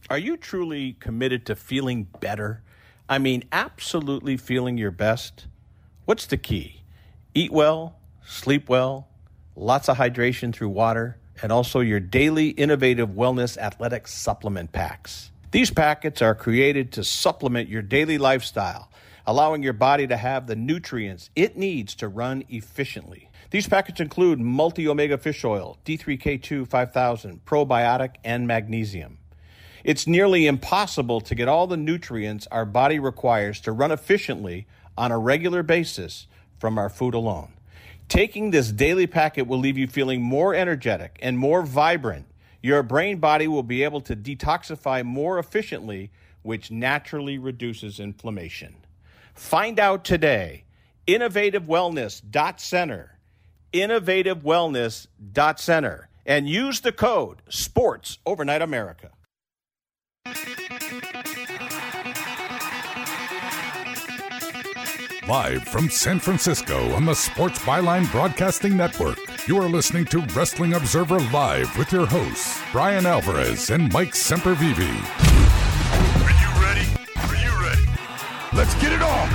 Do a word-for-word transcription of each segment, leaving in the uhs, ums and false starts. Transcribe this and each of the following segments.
Are you truly committed to feeling better? I mean, absolutely feeling your best? What's the key? Eat well, sleep well, lots of hydration through water, and also your daily innovative wellness athletic supplement packs. These packets are created to supplement your daily lifestyle, allowing your body to have the nutrients it needs to run efficiently. These packets include multi-omega fish oil, D three K two five thousand, probiotic, and magnesium. It's nearly impossible to get all the nutrients our body requires to run efficiently on a regular basis from our food alone. Taking this daily packet will leave you feeling more energetic and more vibrant. Your brain body will be able to detoxify more efficiently, which naturally reduces inflammation. Find out today. innovative wellness dot center. innovative wellness dot center. And use the code SPORTS Overnight America. Live from San Francisco on the Sports Byline Broadcasting Network, you are listening to Wrestling Observer Live with your hosts, Brian Alvarez and Mike Sempervive. Are you ready? Are you ready? Let's get it on!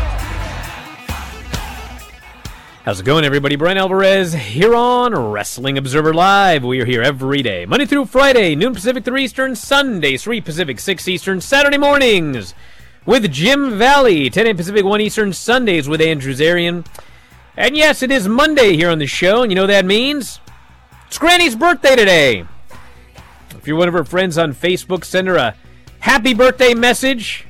How's it going, everybody? Brian Alvarez here on Wrestling Observer Live. We are here every day, Monday through Friday, noon Pacific, three Eastern, Sunday, three Pacific, six Eastern, Saturday mornings with Jim Valley, ten a.m. Pacific, one Eastern, Sundays with Andrew Zarian. And yes, it is Monday here on the show, and you know what that means? It's Granny's birthday today. If you're one of her friends on Facebook, send her a happy birthday message.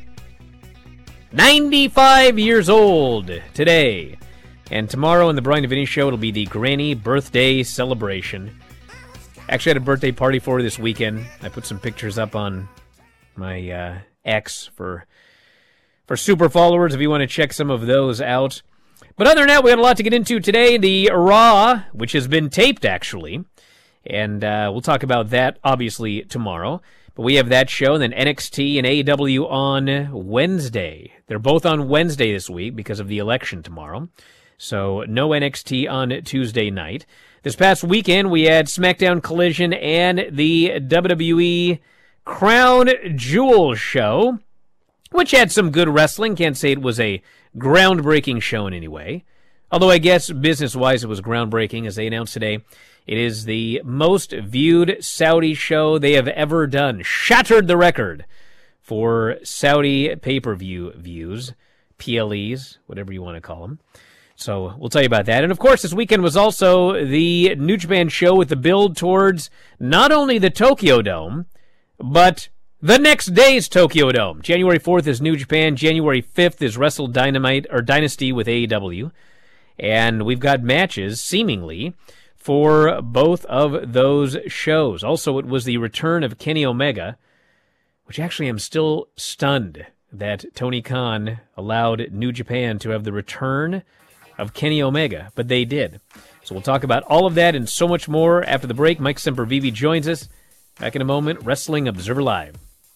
ninety-five years old today. And tomorrow on the Brian Vinny Show, it'll be the Granny birthday celebration. Actually, I had a birthday party for her this weekend. I put some pictures up on my uh, X for for super followers if you want to check some of those out. But other than that, we had a lot to get into today. The Raw, which has been taped, actually. And uh, we'll talk about that, obviously, tomorrow. But we have that show, and then N X T and A E W on Wednesday. They're both on Wednesday this week because of the election tomorrow. So no N X T on Tuesday night. This past weekend, we had SmackDown Collision and the W W E Crown Jewel show, which had some good wrestling. Can't say it was a groundbreaking show in any way. Although I guess business-wise it was groundbreaking, as they announced today. It is the most viewed Saudi show they have ever done. Shattered the record for Saudi pay-per-view views, P L Es, whatever you want to call them. So we'll tell you about that. And of course, this weekend was also the New Japan show with the build towards not only the Tokyo Dome, but the next day's Tokyo Dome. January fourth is New Japan. January fifth is Wrestle Dynamite or Dynasty with A E W. And we've got matches, seemingly, for both of those shows. Also, it was the return of Kenny Omega, which actually I'm still stunned that Tony Khan allowed New Japan to have the return of Kenny Omega, but they did. So we'll talk about all of that and so much more after the break. Mike Sempervive joins us. Back in a moment, Wrestling Observer Live.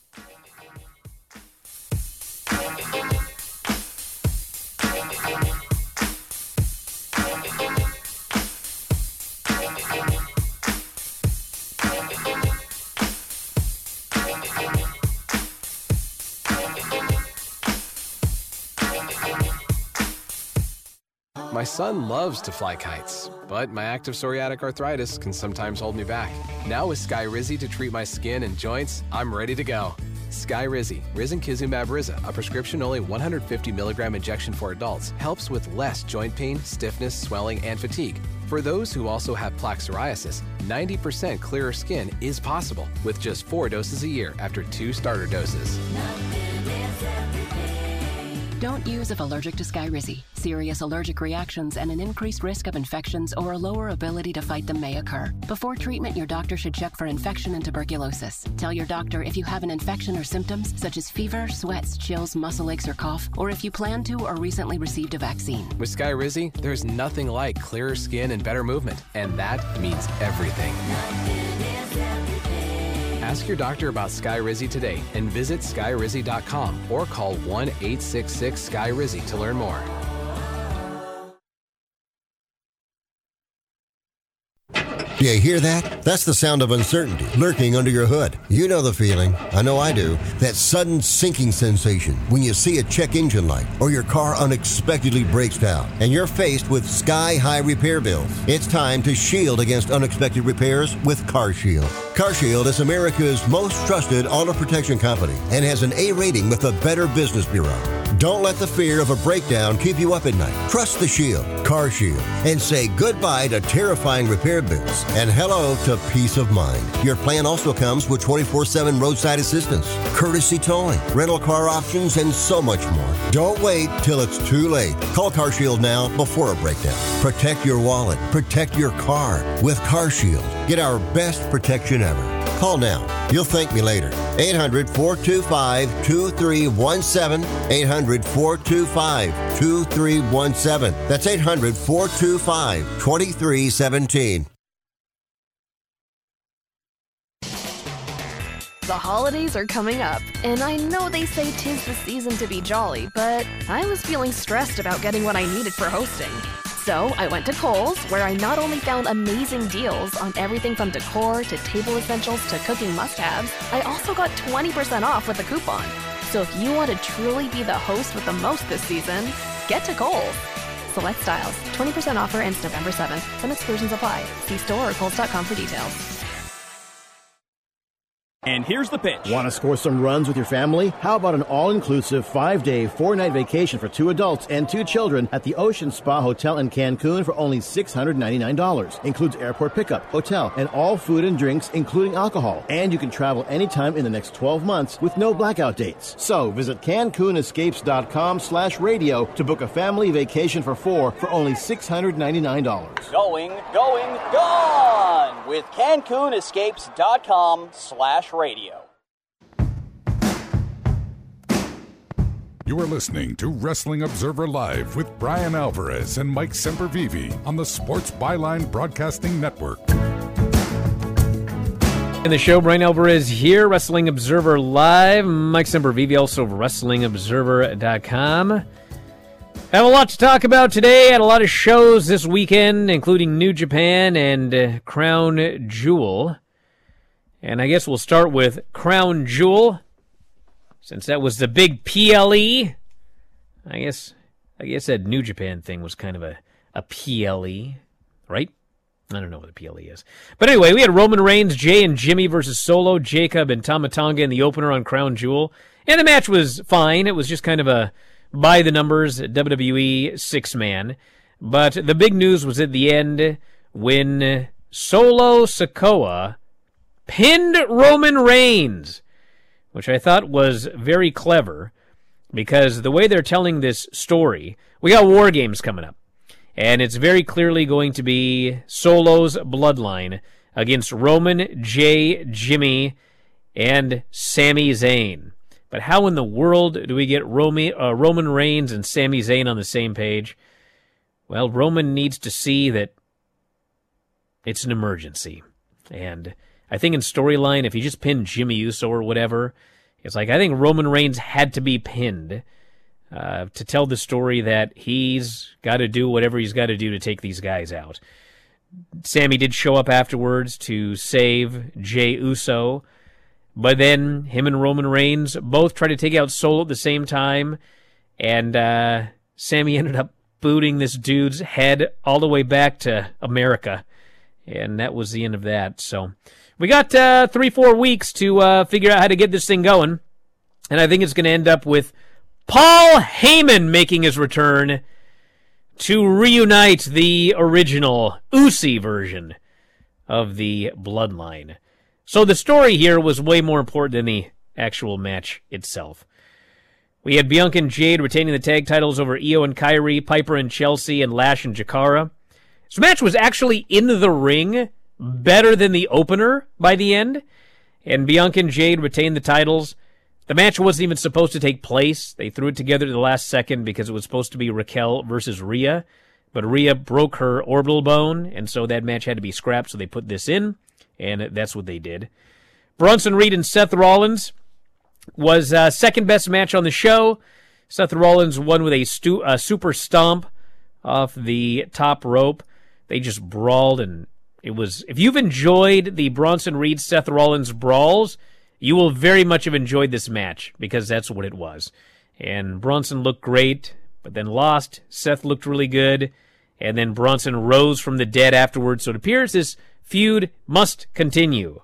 My son loves to fly kites, but my active psoriatic arthritis can sometimes hold me back. Now with Skyrizi to treat my skin and joints, I'm ready to go. Skyrizi, Risankizumab Riza, a prescription-only one hundred fifty milligram injection for adults, helps with less joint pain, stiffness, swelling, and fatigue. For those who also have plaque psoriasis, ninety percent clearer skin is possible with just four doses a year after two starter doses. Don't use if allergic to Skyrizi. Serious allergic reactions and an increased risk of infections or a lower ability to fight them may occur. Before treatment, your doctor should check for infection and tuberculosis. Tell your doctor if you have an infection or symptoms such as fever, sweats, chills, muscle aches, or cough, or if you plan to or recently received a vaccine. With Skyrizi, there's nothing like clearer skin and better movement, and that means everything. Ask your doctor about Skyrizi today and visit Skyrizi dot com or call one eight six six Sky Rizzy to learn more. Do you hear that? That's the sound of uncertainty lurking under your hood. You know the feeling. I know I do. That sudden sinking sensation when you see a check engine light or your car unexpectedly breaks down and you're faced with sky-high repair bills. It's time to shield against unexpected repairs with CarShield. CarShield is America's most trusted auto protection company and has an A rating with the Better Business Bureau. Don't let the fear of a breakdown keep you up at night. Trust the Shield, CarShield, and say goodbye to terrifying repair bills and hello to peace of mind. Your plan also comes with twenty-four seven roadside assistance, courtesy towing, rental car options, and so much more. Don't wait till it's too late. Call CarShield now before a breakdown. Protect your wallet. Protect your car with CarShield. Get our best protection ever. Call now. You'll thank me later. eight hundred, four two five, two three one seven. eight hundred, four two five, two three one seven. That's eight hundred, four two five, two three one seven. The holidays are coming up, and I know they say 'tis the season to be jolly, but I was feeling stressed about getting what I needed for hosting. So I went to Kohl's, where I not only found amazing deals on everything from decor to table essentials to cooking must-haves, I also got twenty percent off with a coupon. So if you want to truly be the host with the most this season, get to Kohl's. Select styles. twenty percent offer ends November seventh. Some exclusions apply. See store or kohls dot com for details. And here's the pitch. Want to score some runs with your family? How about an all-inclusive five-day, four-night vacation for two adults and two children at the Ocean Spa Hotel in Cancun for only six hundred ninety-nine dollars. Includes airport pickup, hotel, and all food and drinks, including alcohol. And you can travel anytime in the next twelve months with no blackout dates. So visit CancunEscapes.com slash radio to book a family vacation for four for only six hundred ninety-nine dollars. Going, going, gone with CancunEscapes.com slash radio. You are listening to Wrestling Observer Live with Brian Alvarez and Mike Sempervive on the Sports Byline Broadcasting Network. In the show, Brian Alvarez here, Wrestling Observer Live. Mike Sempervive, also of Wrestling Observer dot com. Have a lot to talk about today. Had a lot of shows this weekend, including New Japan and uh, Crown Jewel. And I guess we'll start with Crown Jewel, since that was the big P L E. I guess I guess that New Japan thing was kind of a, a P L E, right? I don't know what a P L E is. But anyway, we had Roman Reigns, Jay and Jimmy versus Solo, Jacob, and Tama Tonga in the opener on Crown Jewel. And the match was fine. It was just kind of a by-the-numbers W W E six-man. But the big news was at the end when Solo Sikoa pinned Roman Reigns, which I thought was very clever, because the way they're telling this story, we got War Games coming up, and it's very clearly going to be Solo's bloodline against Roman, Jay, Jimmy, and Sami Zayn. But how in the world do we get Romy, uh, Roman Reigns and Sami Zayn on the same page? Well, Roman needs to see that it's an emergency, and I think in storyline, if you just pin Jimmy Uso or whatever, it's like I think Roman Reigns had to be pinned uh, to tell the story that he's got to do whatever he's got to do to take these guys out. Sammy did show up afterwards to save Jey Uso, but then him and Roman Reigns both tried to take out Solo at the same time, and uh, Sammy ended up booting this dude's head all the way back to America, and that was the end of that. So we got uh, three, four weeks to uh, figure out how to get this thing going, and I think it's going to end up with Paul Heyman making his return to reunite the original Usi version of the Bloodline. So the story here was way more important than the actual match itself. We had Bianca and Jade retaining the tag titles over Io and Kairi, Piper and Chelsea, and Lash and Jakara. This match was actually in the ring better than the opener by the end, and Bianca and Jade retained the titles. The match wasn't even supposed to take place. They threw it together at the last second because it was supposed to be Raquel versus Rhea, but Rhea broke her orbital bone, and so that match had to be scrapped, so they put this in, and that's what they did. Bronson Reed and Seth Rollins was uh, second best match on the show. Seth Rollins won with a, stu- a super stomp off the top rope. They just brawled and It was, if you've enjoyed the Bronson Reed Seth Rollins brawls, you will very much have enjoyed this match, because that's what it was. And Bronson looked great, but then lost. Seth looked really good, and then Bronson rose from the dead afterwards. So it appears this feud must continue.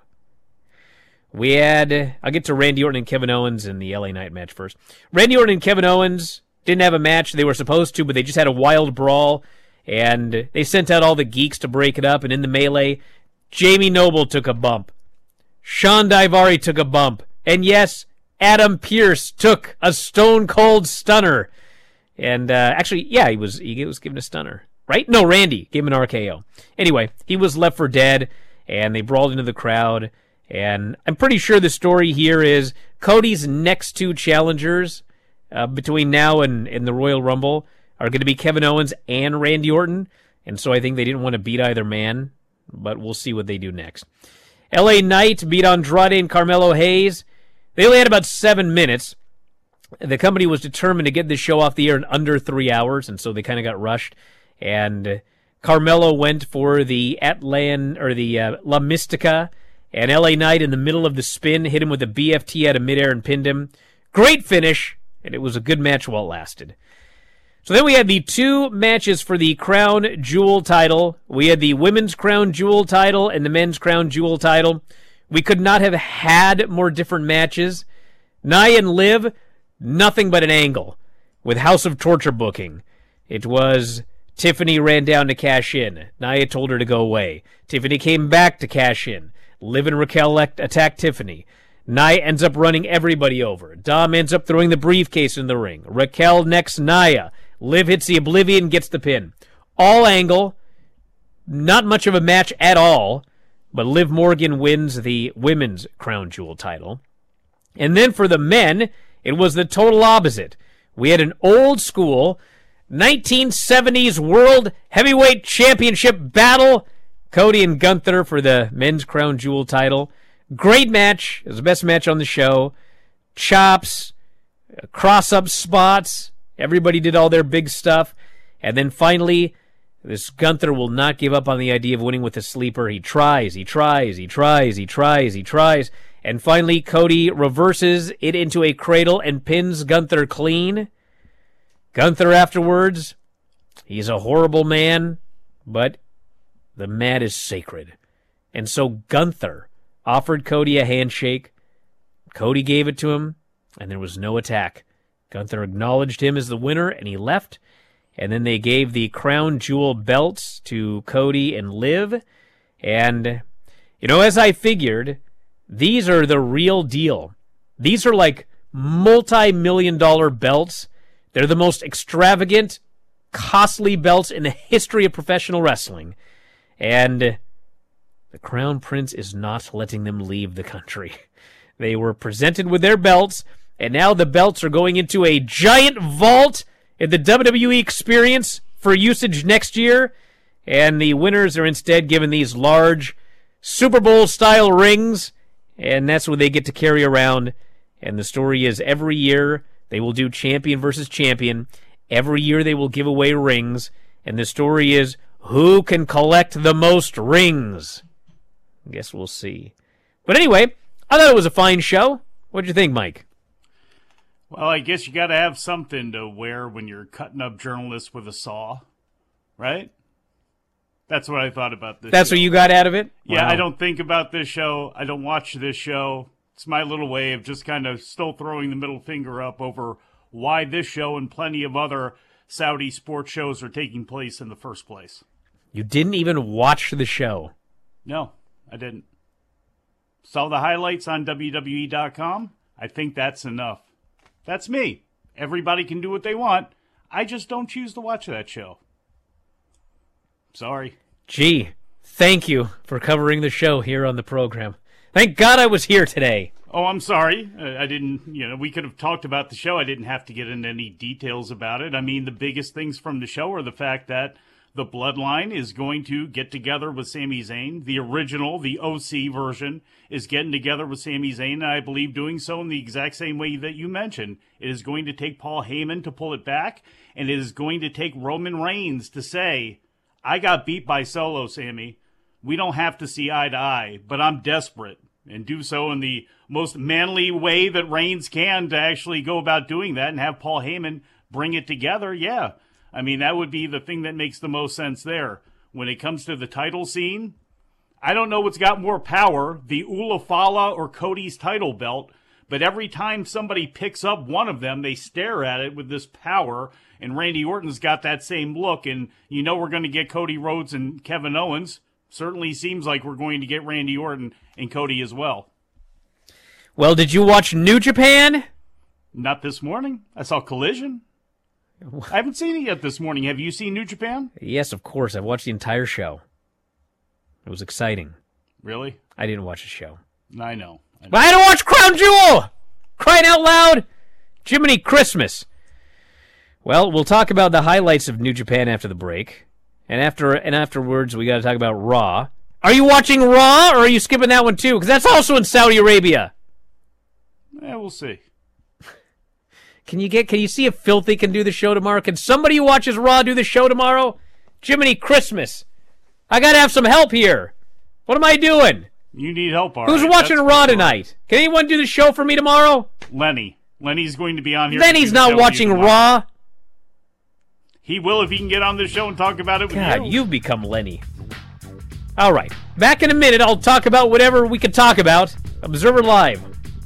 We had, I'll get to Randy Orton and Kevin Owens in the L A Knight match first. Randy Orton and Kevin Owens didn't have a match. They were supposed to, but they just had a wild brawl, and they sent out all the geeks to break it up, and in the melee, Jamie Noble took a bump. Sean Daivari took a bump. And yes, Adam Pearce took a stone cold stunner. And uh, actually, yeah, he was he was given a stunner, right? No, Randy gave him an R K O. Anyway, he was left for dead, and they brawled into the crowd. And I'm pretty sure the story here is Cody's next two challengers uh, between now and, and the Royal Rumble are going to be Kevin Owens and Randy Orton. And so I think they didn't want to beat either man, but we'll see what they do next. L A Knight beat Andrade and Carmelo Hayes. They only had about seven minutes. The company was determined to get this show off the air in under three hours, and so they kind of got rushed. And Carmelo went for the Atlan or the uh, La Mystica, and L A Knight in the middle of the spin hit him with a B F T out of midair and pinned him. Great finish, and it was a good match while it lasted. So then we had the two matches for the Crown Jewel title. We had the Women's Crown Jewel title and the Men's Crown Jewel title. We could not have had more different matches. Nia and Liv, nothing but an angle with House of Torture booking. It was Tiffany ran down to cash in. Nia told her to go away. Tiffany came back to cash in. Liv and Raquel attack Tiffany. Nia ends up running everybody over. Dom ends up throwing the briefcase in the ring. Raquel next Nia. Liv hits the Oblivion, gets the pin. All angle. Not much of a match at all. But Liv Morgan wins the Women's Crown Jewel title. And then for the men, it was the total opposite. We had an old school nineteen seventies World Heavyweight Championship battle. Cody and Gunther for the Men's Crown Jewel title. Great match. It was the best match on the show. Chops, cross-up spots. Everybody did all their big stuff. And then finally, this Gunther will not give up on the idea of winning with a sleeper. He tries, he tries, he tries, he tries, he tries. And finally, Cody reverses it into a cradle and pins Gunther clean. Gunther afterwards, he's a horrible man, but the mat is sacred. And so Gunther offered Cody a handshake. Cody gave it to him, and there was no attack. Gunther acknowledged him as the winner, and he left. And then they gave the Crown Jewel belts to Cody and Liv. And, you know, as I figured, these are the real deal. These are like multi-million dollar belts. They're the most extravagant, costly belts in the history of professional wrestling. And the Crown Prince is not letting them leave the country. They were presented with their belts, and now the belts are going into a giant vault at the W W E Experience for usage next year, and the winners are instead given these large Super Bowl-style rings, and that's what they get to carry around. And the story is every year they will do champion versus champion. Every year they will give away rings, and the story is who can collect the most rings. I guess we'll see. But anyway, I thought it was a fine show. What did you think, Mike? Well, I guess you got to have something to wear when you're cutting up journalists with a saw, right? That's what I thought about this That's show. what you got out of it? Yeah, Wow. I don't think about this show. I don't watch this show. It's my little way of just kind of still throwing the middle finger up over why this show and plenty of other Saudi sports shows are taking place in the first place. You didn't even watch the show. No, I didn't. Saw the highlights on W W E dot com. I think that's enough. That's me. Everybody can do what they want. I just don't choose to watch that show. Sorry. Gee, thank you for covering the show here on the program. Thank God I was here today. Oh, I'm sorry. I didn't, you know, we could have talked about the show. I didn't have to get into any details about it. I mean, the biggest things from the show are the fact that the Bloodline is going to get together with Sami Zayn. The original, the O C version, is getting together with Sami Zayn, and I believe doing so in the exact same way that you mentioned. It is going to take Paul Heyman to pull it back, and it is going to take Roman Reigns to say, I got beat by Solo, Sammy, we don't have to see eye to eye, but I'm desperate and do so in the most manly way that Reigns can to actually go about doing that and have Paul Heyman bring it together. Yeah, I mean, that would be the thing that makes the most sense there. When it comes to the title scene, I don't know what's got more power, the Ulafala or Cody's title belt, but every time somebody picks up one of them, they stare at it with this power, and Randy Orton's got that same look, and you know we're going to get Cody Rhodes and Kevin Owens. Certainly seems like we're going to get Randy Orton and Cody as well. Well, did you watch New Japan? Not this morning. I saw Collision. I haven't seen it yet this morning. Have you seen New Japan? Yes, of course. I watched the entire show. It was exciting. Really? I didn't watch the show. I know. I know. But I had to watch Crown Jewel! Crying out loud! Jiminy Christmas! Well, we'll talk about the highlights of New Japan after the break. And after and afterwards, we got to talk about Raw. Are you watching Raw, or are you skipping that one too? Because that's also in Saudi Arabia. Yeah, we'll see. Can you get? Can you see if Filthy can do the show tomorrow? Can somebody who watches Raw do the show tomorrow? Jiminy Christmas! I gotta have some help here. What am I doing? You need help, all Who's right. watching That's Raw tonight? Can anyone do the show for me tomorrow? Lenny. Lenny's going to be on here. Lenny's not watching Raw. He will if he can get on the show and talk about it with God, you. you've become Lenny. All right. Back in a minute, I'll talk about whatever we can talk about. Observer Live.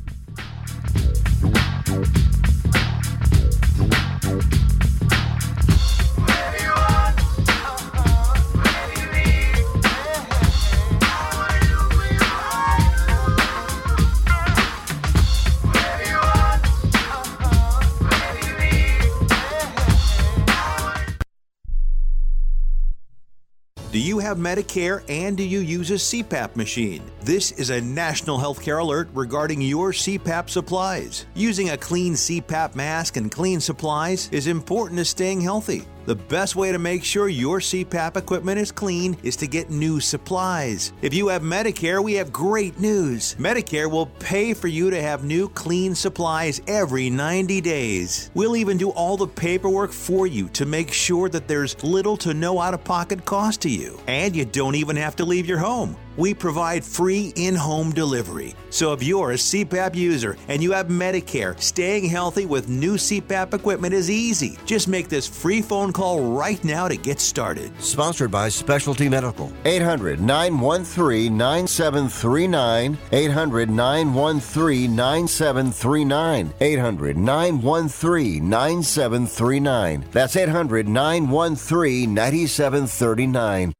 Do you have Medicare and do you use a C PAP machine? This is a national healthcare alert regarding your C PAP supplies. Using a clean C PAP mask and clean supplies is important to staying healthy. The best way to make sure your C PAP equipment is clean is to get new supplies. If you have Medicare, we have great news. Medicare will pay for you to have new clean supplies every ninety days. We'll even do all the paperwork for you to make sure that there's little to no out-of-pocket cost to you. And you don't even have to leave your home. We provide free in-home delivery. So if you're a C PAP user and you have Medicare, staying healthy with new C PAP equipment is easy. Just make this free phone call right now to get started. Sponsored by Specialty Medical. eight hundred, nine one three, nine seven three nine. eight hundred, nine one three, nine seven three nine. eight hundred, nine one three, nine seven three nine. That's eight hundred, nine one three, nine seven three nine.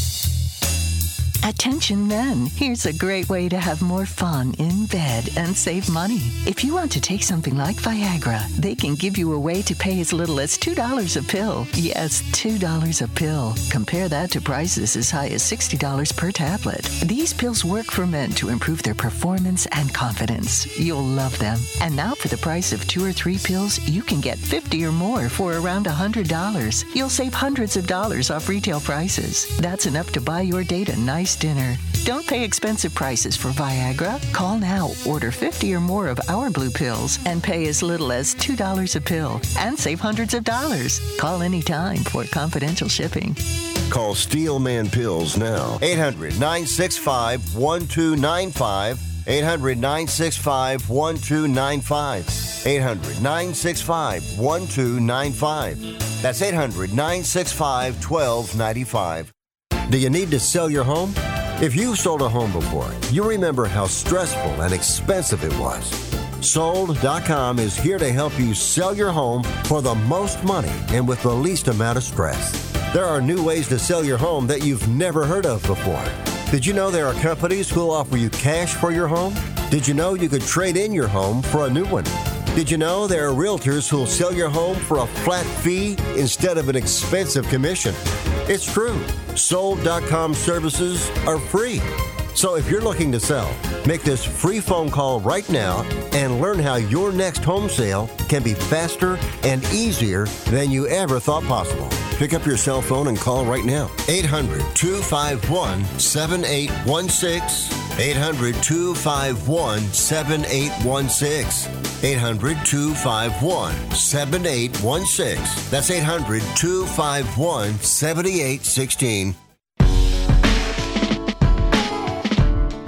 Attention men, here's a great way to have more fun in bed and save money. If you want to take something like Viagra, they can give you a way to pay as little as two dollars a pill. Yes, two dollars a pill. Compare that to prices as high as sixty dollars per tablet. These pills work for men to improve their performance and confidence. You'll love them. And now for the price of two or three pills, you can get fifty or more for around one hundred dollars. You'll save hundreds of dollars off retail prices. That's enough to buy your date a nice dinner. Don't pay expensive prices for Viagra. Call now, order fifty or more of our blue pills, and pay as little as two dollars a pill and save hundreds of dollars. Call anytime for confidential shipping. Call Steelman Pills now. eight hundred, nine six five, one two nine five. eight hundred, nine six five, one two nine five. eight hundred, nine six five, one two nine five. That's eight hundred, nine six five, one two nine five. Do you need to sell your home? If you've sold a home before, you remember how stressful and expensive it was. Sold dot com is here to help you sell your home for the most money and with the least amount of stress. There are new ways to sell your home that you've never heard of before. Did you know there are companies who'll offer you cash for your home? Did you know you could trade in your home for a new one? Did you know there are realtors who'll sell your home for a flat fee instead of an expensive commission? It's true. Sold dot com services are free. So if you're looking to sell, make this free phone call right now and learn how your next home sale can be faster and easier than you ever thought possible. Pick up your cell phone and call right now. eight hundred, two five one, seven eight one six. eight hundred, two five one, seven eight one six. eight hundred, two five one, seven eight one six. That's eight hundred, two five one, seven eight one six.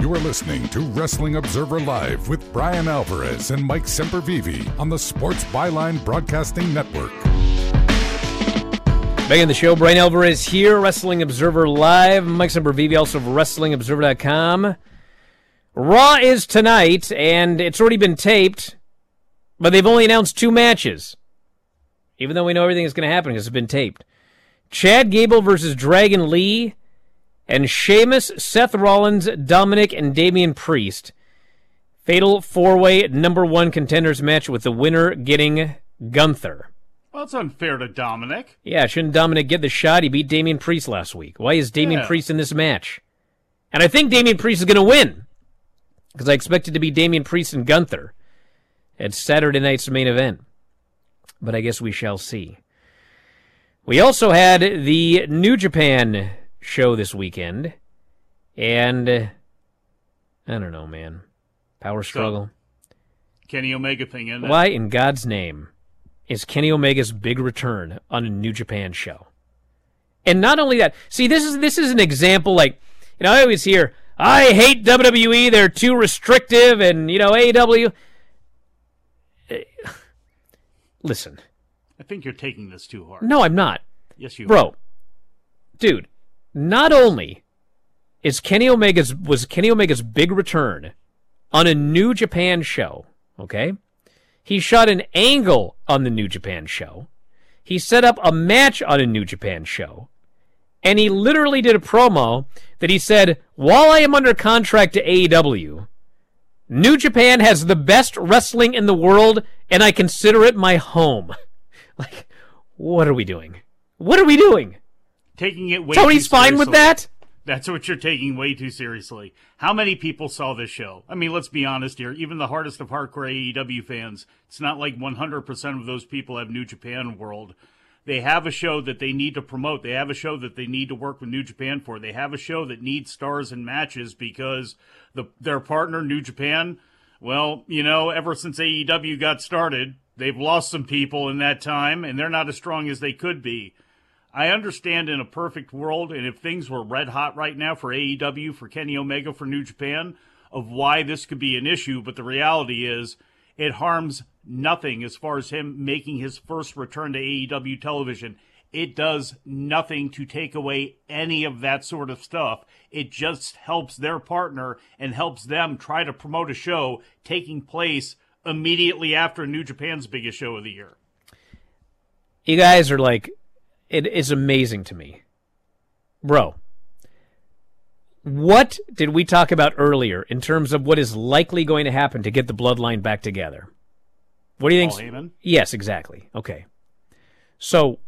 You are listening to Wrestling Observer Live with Brian Alvarez and Mike Sempervive on the Sports Byline Broadcasting Network. Back in the show, Brian Alvarez here, Wrestling Observer Live. Mike Sempervive, also of Wrestling Observer dot com. Raw is tonight, and it's already been taped, but they've only announced two matches, even though we know everything is going to happen because it's been taped. Chad Gable versus Dragon Lee, and Sheamus, Seth Rollins, Dominic, and Damian Priest. Fatal four-way number one contenders match with the winner getting Gunther. Well, it's unfair to Dominic. Yeah, shouldn't Dominic get the shot? He beat Damian Priest last week. Why is Damian Yeah. Priest in this match? And I think Damian Priest is going to win, because I expect it to be Damian Priest and Gunther at Saturday night's main event. But I guess we shall see. We also had the New Japan show this weekend, and uh, I don't know, man. Power struggle. So, Kenny Omega thing in there. Why in God's name is Kenny Omega's big return on a New Japan show? And not only that, see, this is this is an example, like, you know, I always hear, I hate W W E, they're too restrictive, and, you know, A E W. Listen. I think you're taking this too hard. No, I'm not. Yes, you Bro, are. dude, not only is Kenny Omega's was Kenny Omega's big return on a New Japan show, okay? He shot an angle on the New Japan show. He set up a match on a New Japan show. And he literally did a promo that he said, while I am under contract to A E W, New Japan has the best wrestling in the world, and I consider it my home. Like, what are we doing? What are we doing? Taking it way Tony's too fine seriously. with that? That's what you're taking way too seriously. How many people saw this show? I mean, let's be honest here. Even the hardest of hardcore A E W fans, it's not like one hundred percent of those people have New Japan World. They have a show that they need to promote. They have a show that they need to work with New Japan for. They have a show that needs stars and matches because the their partner, New Japan, well, you know, ever since A E W got started, they've lost some people in that time, and they're not as strong as they could be. I understand in a perfect world, and if things were red hot right now for A E W, for Kenny Omega, for New Japan, of why this could be an issue, but the reality is it harms nothing as far as him making his first return to A E W television. It does nothing to take away any of that sort of stuff. It just helps their partner and helps them try to promote a show taking place immediately after New Japan's biggest show of the year. You guys are like, it is amazing to me. Bro, what did we talk about earlier in terms of what is likely going to happen to get the bloodline back together? What do you Paul think? Heyman? Yes, exactly. Okay. So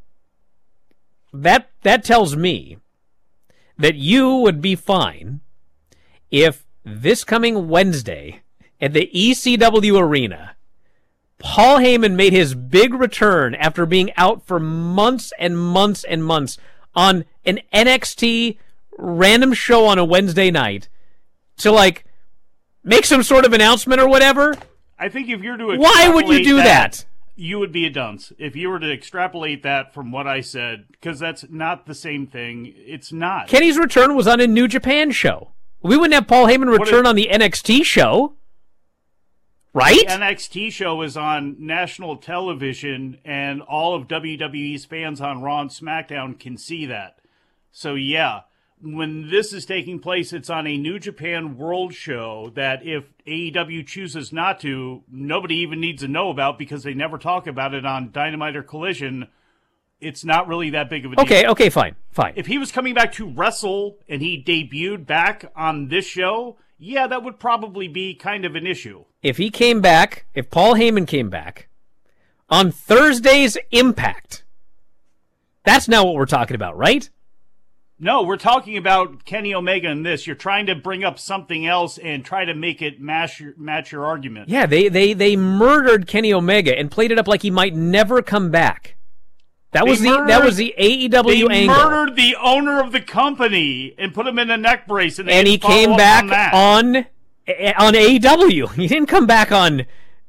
that that tells me that you would be fine if this coming Wednesday at the E C W Arena, Paul Heyman made his big return after being out for months and months and months on an N X T random show on a Wednesday night to, like, make some sort of announcement or whatever. I think if you're to Why would you extrapolate do that? You would be a dunce if you were to extrapolate that from what I said, because that's not the same thing. It's not. Kenny's return was on a New Japan show. We wouldn't have Paul Heyman What return if- on the N X T show. Right? The N X T show is on national television, and all of W W E's fans on Raw and SmackDown can see that. So, yeah, when this is taking place, it's on a New Japan World show that if A E W chooses not to, nobody even needs to know about because they never talk about it on Dynamite or Collision. It's not really that big of a deal. Okay, okay, fine, fine. If he was coming back to wrestle and he debuted back on this show, yeah, that would probably be kind of an issue. If he came back, if Paul Heyman came back on Thursday's Impact, that's not what we're talking about, right? No, we're talking about Kenny Omega in this. You're trying to bring up something else and try to make it match your, match your argument. Yeah, they, they, they murdered Kenny Omega and played it up like he might never come back. That They was the murdered- that was the A E W they angle. murdered the owner of the company and put him in a neck brace, and, they And he didn't follow came up back on that. on on A E W. He didn't come back on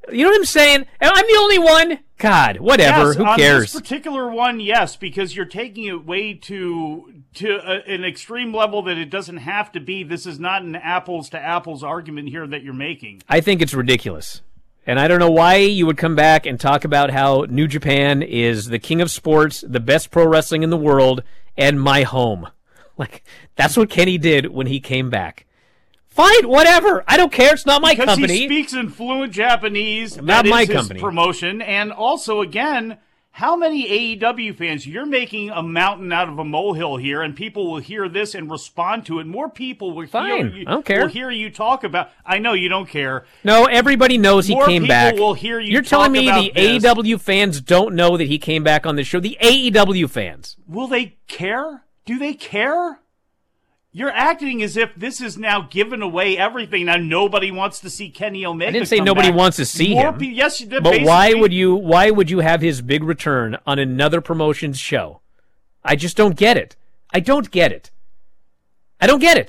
You know what I'm saying? I'm the only one? God, whatever. Yes, Who on cares? this particular one, yes, because you're taking it way to to a, an extreme level that it doesn't have to be. This is not an apples to apples argument here that you're making. I think it's ridiculous. And I don't know why you would come back and talk about how New Japan is the king of sports, the best pro wrestling in the world, and my home. Like, that's what Kenny did when he came back. Fine, whatever. I don't care. It's not my because company. He speaks in fluent Japanese. Not that my is his company. Promotion. And also, again, how many A E W fans? You're making a mountain out of a molehill here, and people will hear this and respond to it. More people will, Fine. Hear, I don't care. will hear you talk about. I know you don't care. No, everybody knows he More came people back. Will hear you You're talk telling me about the this. A E W fans don't know that he came back on the show? The A E W fans. Will they care? Do they care? You're acting as if this is now giving away everything. Now nobody wants to see Kenny Omega. I didn't say come nobody back. wants to see More him. Pe- yes, you did. But why basically. would you? Why would you have his big return on another promotion's show? I just don't get it. I don't get it. I don't get it.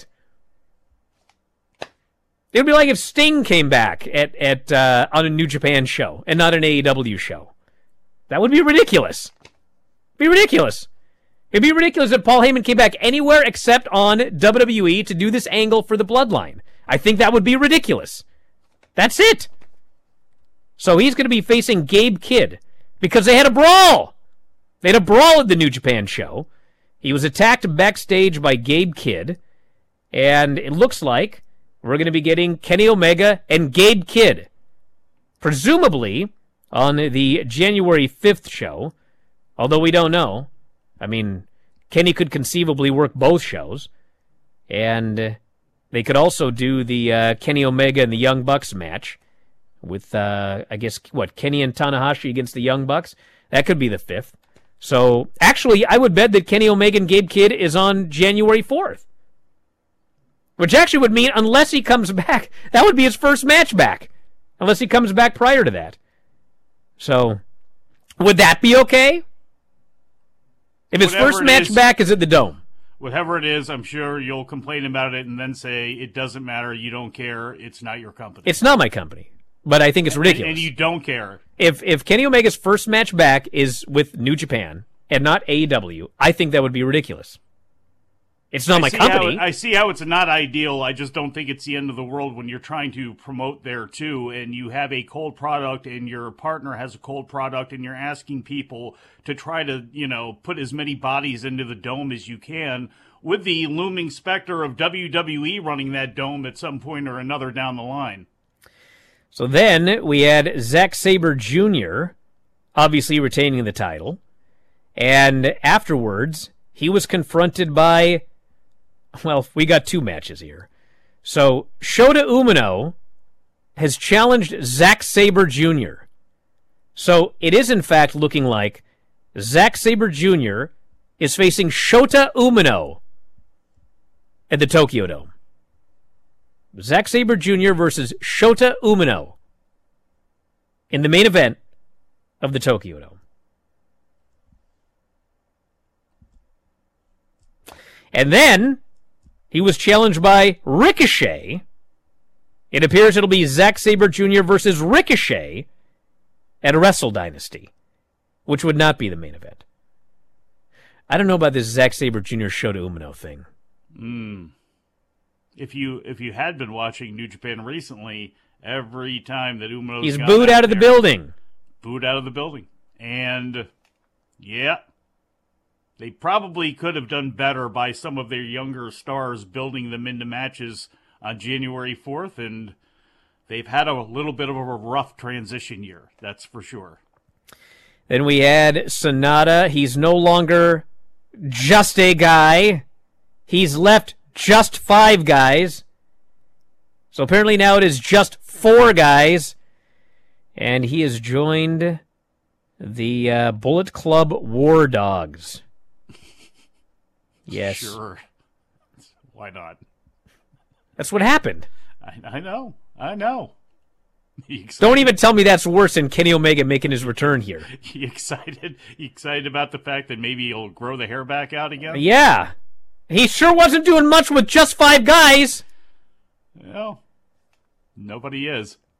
It would be like if Sting came back at at uh, on a New Japan show and not an A E W show. That would be ridiculous. Be ridiculous. It'd be ridiculous if Paul Heyman came back anywhere except on W W E to do this angle for the Bloodline. I think that would be ridiculous. That's it. So he's going to be facing Gabe Kidd because they had a brawl. They had a brawl at the New Japan show. He was attacked backstage by Gabe Kidd, and it looks like we're going to be getting Kenny Omega and Gabe Kidd, presumably on the January fifth show, although we don't know. I mean, Kenny could conceivably work both shows, and they could also do the uh, Kenny Omega and the Young Bucks match with, uh, I guess, what, Kenny and Tanahashi against the Young Bucks? That could be the fifth. So, actually, I would bet that Kenny Omega and Gabe Kidd is on January fourth. Which actually would mean, unless he comes back, that would be his first match back. Unless he comes back prior to that. So, would that be okay? If his Whatever first it match is, back is at the Dome. Whatever it is, I'm sure you'll complain about it and then say, it doesn't matter, you don't care, it's not your company. It's not my company. But I think it's ridiculous. And, and you don't care. If if Kenny Omega's first match back is with New Japan and not A E W, I think that would be ridiculous. It's not I my see company. How, I see how it's not ideal. I just don't think it's the end of the world when you're trying to promote there too, and you have a cold product, and your partner has a cold product, and you're asking people to try to, you know, put as many bodies into the Dome as you can, with the looming specter of W W E running that Dome at some point or another down the line. So then we had Zack Sabre Junior obviously retaining the title, and afterwards he was confronted by, well, we got two matches here. So Shota Umino has challenged Zack Sabre Junior So it is in fact looking like Zack Sabre Junior is facing Shota Umino at the Tokyo Dome. Zack Sabre Junior versus Shota Umino in the main event of the Tokyo Dome. And then he was challenged by Ricochet. It appears it'll be Zack Sabre Junior versus Ricochet at a Wrestle Dynasty, which would not be the main event. I don't know about this Zack Sabre Junior Shota Umino thing. Hmm. If you if you had been watching New Japan recently, every time that Umino's He's gone booed out of the there, building. Booed out of the building. And, yeah, they probably could have done better by some of their younger stars building them into matches on January fourth, and they've had a little bit of a rough transition year, that's for sure. Then we had Sonata. He's no longer just a guy. He's left just five guys. So apparently now it is just four guys. And he has joined the uh, Bullet Club War Dogs. Yes. Sure. Why not? That's what happened. I, I know. I know. Don't even tell me that's worse than Kenny Omega making his return here. You excited? You excited about the fact that maybe he'll grow the hair back out again? Yeah. He sure wasn't doing much with just five guys. Well, nobody is.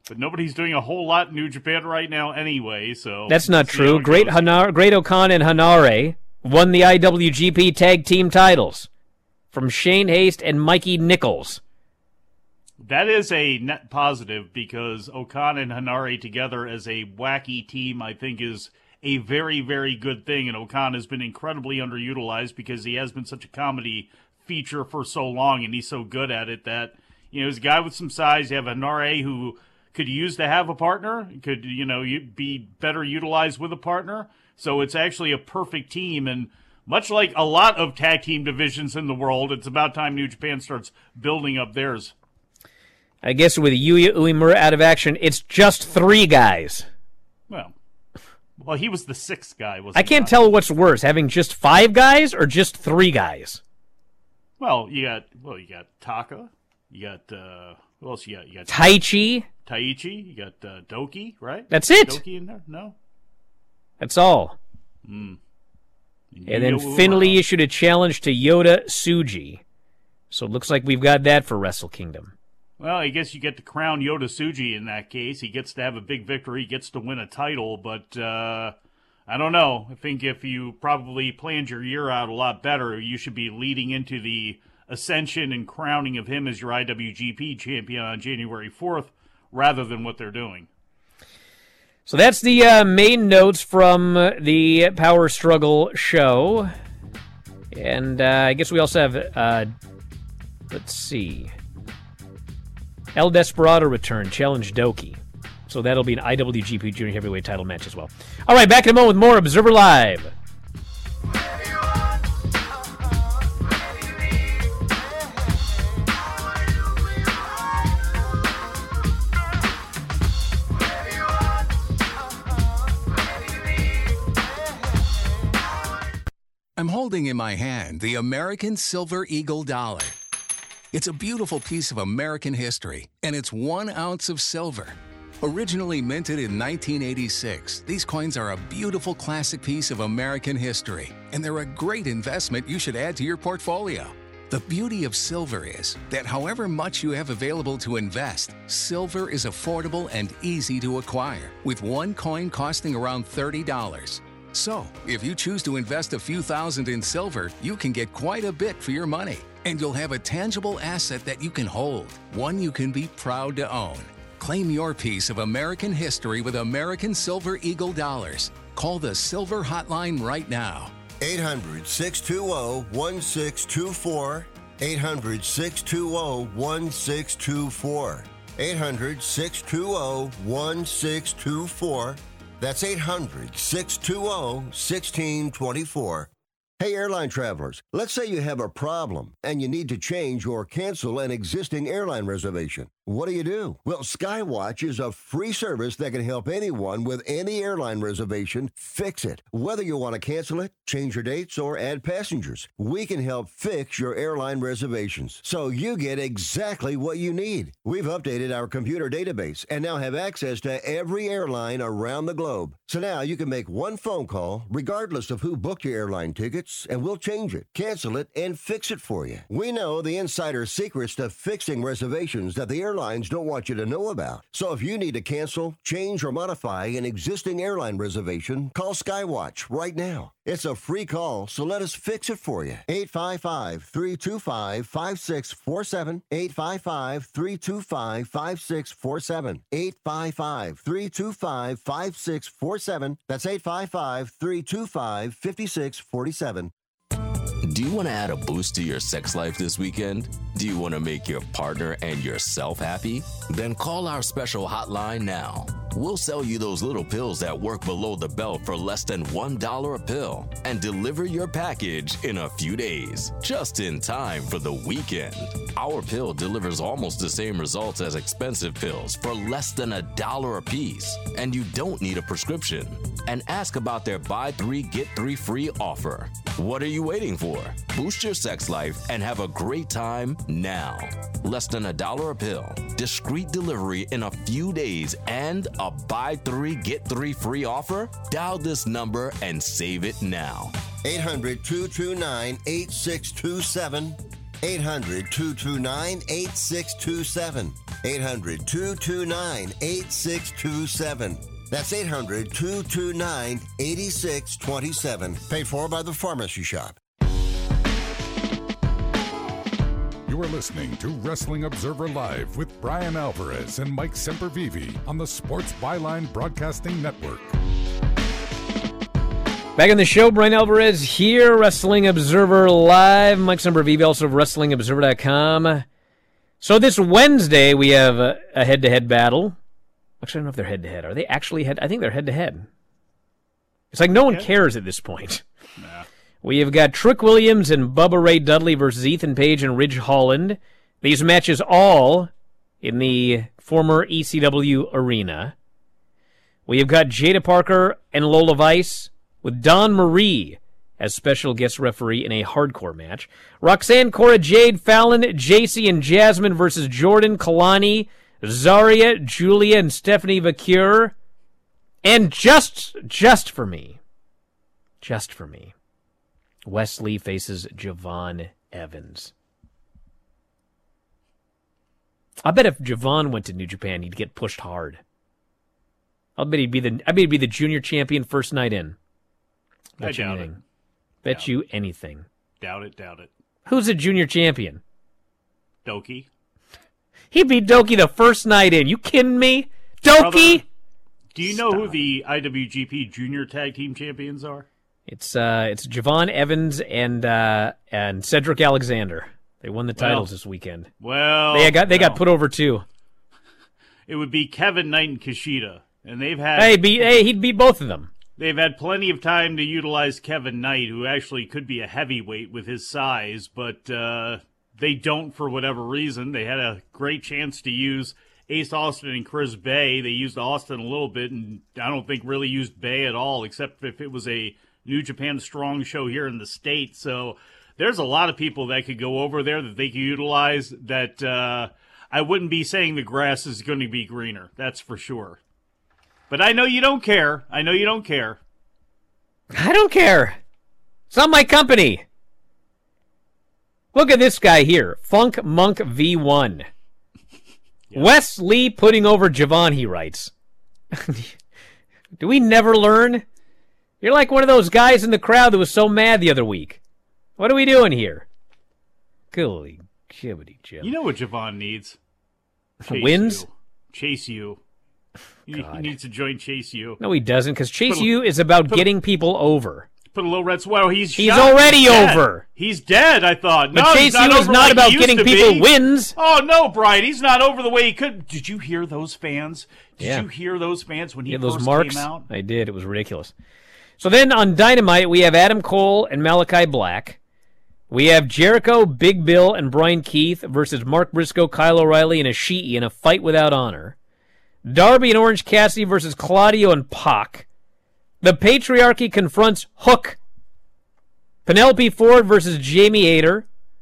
But nobody's doing a whole lot in New Japan right now anyway, so... That's not true. Great Hanar- Great Okan and Hanare won the I W G P Tag Team titles from Shane Haste and Mikey Nichols. That is a net positive because Okan and Hanare together as a wacky team, I think, is a very, very good thing. And Okan has been incredibly underutilized because he has been such a comedy feature for so long, and he's so good at it that, you know, he's a guy with some size. You have Hanare who could use to have a partner, could, you know, be better utilized with a partner. So it's actually a perfect team. And much like a lot of tag team divisions in the world, it's about time New Japan starts building up theirs. I guess with Yuya Uemura out of action, it's just three guys. Well, well, he was the sixth guy, wasn't I can't he? tell what's worse, having just five guys or just three guys. Well, you got well, you got Taka, you got uh, who else? You got you got Taichi, Taichi, you got uh, Doki, right? That's it. Doki in there? No, that's all. Mm. And, and then Finley issued a challenge to Yota Tsuji, so it looks like we've got that for Wrestle Kingdom. Well, I guess you get to crown Yota Tsuji in that case. He gets to have a big victory, he gets to win a title, but uh, I don't know. I think if you probably planned your year out a lot better, you should be leading into the ascension and crowning of him as your I W G P champion on January fourth, rather than what they're doing. So that's the uh, main notes from the Power Struggle show. And uh, I guess we also have, uh, let's see, El Desperado return, challenge Doki. So that'll be an I W G P Junior Heavyweight title match as well. All right, back in a moment with more Observer Live. I'm holding in my hand the American Silver Eagle dollar. It's a beautiful piece of American history, and it's one ounce of silver. Originally minted in nineteen eighty-six, these coins are a beautiful classic piece of American history, and they're a great investment you should add to your portfolio. The beauty of silver is that however much you have available to invest, silver is affordable and easy to acquire, with one coin costing around thirty dollars. So, if you choose to invest a few thousand in silver, you can get quite a bit for your money. And you'll have a tangible asset that you can hold, one you can be proud to own. Claim your piece of American history with American Silver Eagle dollars. Call the Silver Hotline right now. eight hundred, six two zero, one six two four. eight hundred, six two zero, one six two four. eight hundred, six two zero, one six two four. That's eight hundred, six two zero, one six two four. Hey, airline travelers, let's say you have a problem and you need to change or cancel an existing airline reservation. What do you do? Well, Skywatch is a free service that can help anyone with any airline reservation fix it. Whether you want to cancel it, change your dates, or add passengers, we can help fix your airline reservations so you get exactly what you need. We've updated our computer database and now have access to every airline around the globe. So now you can make one phone call regardless of who booked your airline tickets, and we'll change it, cancel it, and fix it for you. We know the insider secrets to fixing reservations that the airlines don't want you to know about. So if you need to cancel, change, or modify an existing airline reservation, call Skywatch right now. It's a free call, so let us fix it for you. eight five five, three two five, five six four seven. eight five five, three two five, five six four seven. eight five five, three two five, five six four seven. That's eight five five, three two five, five six four seven. Do you want to add a boost to your sex life this weekend? Do you want to make your partner and yourself happy? Then call our special hotline now. We'll sell you those little pills that work below the belt for less than one dollar a pill and deliver your package in a few days, just in time for the weekend. Our pill delivers almost the same results as expensive pills for less than a dollar a piece, and you don't need a prescription. And ask about their buy three, get three free offer. What are you waiting for? Boost your sex life and have a great time now. Less than a dollar a pill, discreet delivery in a few days, and a buy three, get three free offer? Dial this number and save it now. eight hundred, two two nine, eight six two seven. eight hundred, two two nine, eight six two seven. eight hundred, two two nine, eight six two seven. That's eight hundred, two two nine, eight six two seven. Paid for by the Pharmacy Shop. You are listening to Wrestling Observer Live with Brian Alvarez and Mike Sempervive on the Sports Byline Broadcasting Network. Back on the show, Brian Alvarez here, Wrestling Observer Live. Mike Sempervive, also of Wrestling Observer dot com. So this Wednesday, we have a, a head-to-head battle. Actually, I don't know if they're head-to-head. Are they actually head? I think they're head-to-head. It's like no one cares at this point. Nah. We have got Trick Williams and Bubba Ray Dudley versus Ethan Page and Ridge Holland. These matches all in the former E C W arena. We have got Jada Parker and Lola Vice with Dawn Marie as special guest referee in a hardcore match. Roxanne, Cora Jade, Fallon, J C, and Jasmine versus Jordan, Kalani, Zarya, Julia, and Stephanie Vacure. And just, just for me, just for me, Wesley faces Javon Evans. I bet if Javon went to New Japan, he'd get pushed hard. I'll bet he'd be the, I bet he'd be the junior champion first night in. Bet I you doubt anything. it. Bet Doubt you anything. Doubt it, doubt it. Who's a junior champion? Doki. He beat Doki the first night in. You kidding me? Doki! Brother, do you know who the I W G P Junior Tag Team Champions are? It's uh, it's Javon Evans and uh, and Cedric Alexander. They won the titles Well, this weekend. Well, they got they well. got put over too. It would be Kevin Knight and Kushida, and they've had Hey, beat, hey, he'd beat both of them. They've had plenty of time to utilize Kevin Knight, who actually could be a heavyweight with his size, but uh, they don't for whatever reason. They had a great chance to use Ace Austin and Chris Bay. They used Austin a little bit, and I don't think really used Bay at all, except if it was a New Japan Strong show here in the States. So there's a lot of people that could go over there that they could utilize that uh, I wouldn't be saying the grass is going to be greener. That's for sure. But I know you don't care. I know you don't care. I don't care. It's not my company. Look at this guy here. Funk Monk V one. Yeah. Wes Lee putting over Javon, he writes. Do we never learn? You're like one of those guys in the crowd that was so mad the other week. What are we doing here? Holy jibbity jib. You know what Javon needs? Chase Wins? You. Chase you. He, he needs to join Chase U. No, he doesn't, because Chase U is about getting people over. Put a little red swell. He's he's shot. already He's over. He's dead. I thought. But no, Chase he's not U is over not like about he getting used to people be. wins. Oh no, Brian, he's not over the way he could. Did you hear those fans? Did Yeah. you hear those fans when he Yeah, first those marks. came out? I did. It was ridiculous. So then on Dynamite, we have Adam Cole and Malachi Black. We have Jericho, Big Bill, and Brian Keith versus Mark Briscoe, Kyle O'Reilly, and Ishii in a fight without honor. Darby and Orange Cassidy versus Claudio and Pac. The Patriarchy confronts Hook. Penelope Ford versus Jamie Hayter.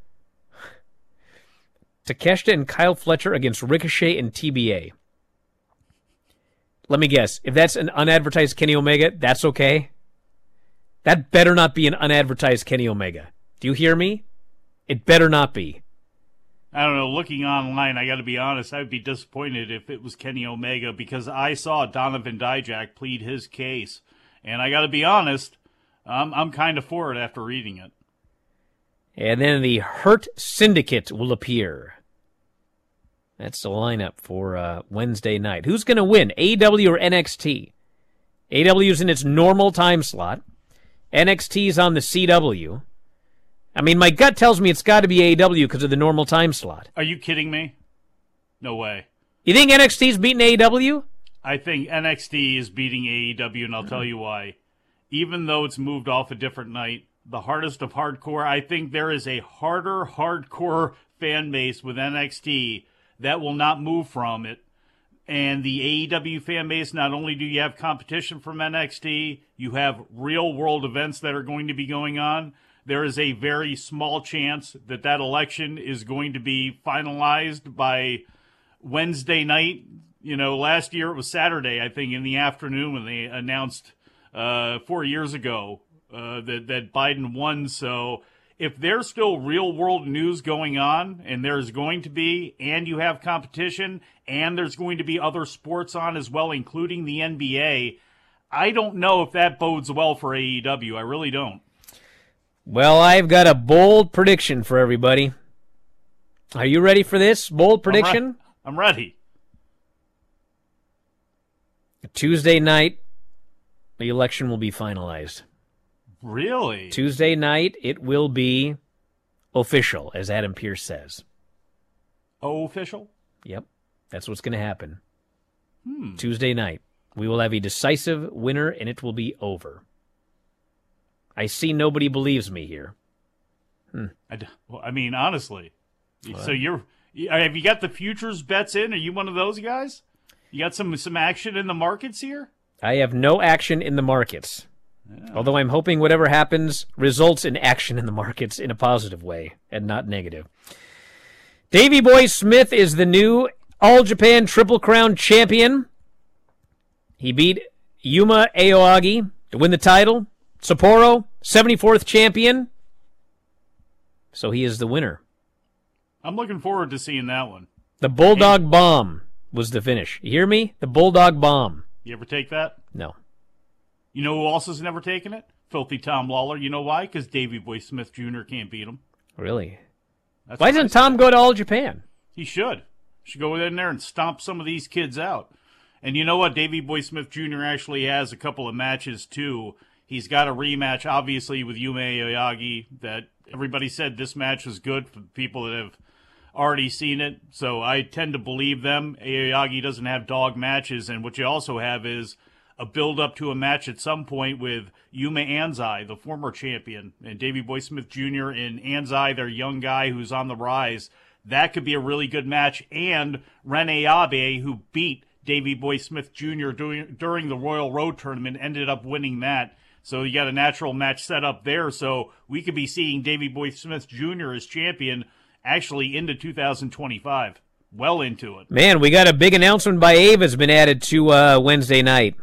Takeshita and Kyle Fletcher against Ricochet and T B A. Let me guess. If that's an unadvertised Kenny Omega, that's okay? That better not be an unadvertised Kenny Omega. Do you hear me? It better not be. I don't know. Looking online, I got to be honest. I would be disappointed if it was Kenny Omega because I saw Donovan Dijak plead his case, and I got to be honest. I'm I'm kind of for it after reading it. And then the Hurt Syndicate will appear. That's the lineup for uh, Wednesday night. Who's going to win, A E W or N X T? A E W's in its normal time slot. N X T's on the C W. I mean, my gut tells me it's got to be A E W because of the normal time slot. Are you kidding me? No way. You think N X T's beating A E W? I think N X T is beating A E W, and I'll tell you why. Even though it's moved off a different night, the hardest of hardcore, I think there is a harder hardcore fan base with N X T that will not move from it. And the A E W fan base, not only do you have competition from N X T, you have real-world events that are going to be going on. There is a very small chance that that election is going to be finalized by Wednesday night. You know, last year it was Saturday, I think, in the afternoon when they announced uh, four years ago uh, that, that Biden won. So if there's still real-world news going on, and there's going to be, and you have competition, and there's going to be other sports on as well, including the N B A, I don't know if that bodes well for A E W. I really don't. Well, I've got a bold prediction for everybody. Are you ready for this bold prediction? I'm, re- I'm ready. Tuesday night, the election will be finalized. Really? Tuesday night, it will be official, as Adam Pearce says. Oh, official? Yep. That's what's going to happen. Hmm. Tuesday night, we will have a decisive winner, and it will be over. I see nobody believes me here. Hmm. I, well, I mean, honestly. What? So you're, have you got the futures bets in? Are you one of those guys? You got some some action in the markets here? I have no action in the markets. Yeah. Although I'm hoping whatever happens results in action in the markets in a positive way and not negative. Davey Boy Smith is the new All Japan Triple Crown champion. He beat Yuma Aoyagi to win the title. Sapporo, seventy-fourth champion. So he is the winner. I'm looking forward to seeing that one. The Bulldog hey. Bomb was the finish. You hear me? The Bulldog Bomb. You ever take that? No. You know who else has never taken it? Filthy Tom Lawler. You know why? Because Davey Boy Smith Junior can't beat him. Really? That's why doesn't Tom go to All Japan? He should. Should go in there and stomp some of these kids out. And you know what? Davey Boy Smith Junior actually has a couple of matches, too. He's got a rematch, obviously, with Yuma Aoyagi that everybody said this match was good for the people that have already seen it. So I tend to believe them. Aoyagi doesn't have dog matches, and what you also have is a build-up to a match at some point with Yuma Anzai, the former champion, and Davey Boy Smith Junior and Anzai, their young guy who's on the rise. That could be a really good match. And Ren Abe, who beat Davey Boy Smith Junior during, during the Royal Road Tournament, ended up winning that. So you got a natural match set up there. So we could be seeing Davey Boy Smith Junior as champion actually into two thousand twenty-five. Well into it. Man, we got a big announcement by Abe has been added to uh, Wednesday night.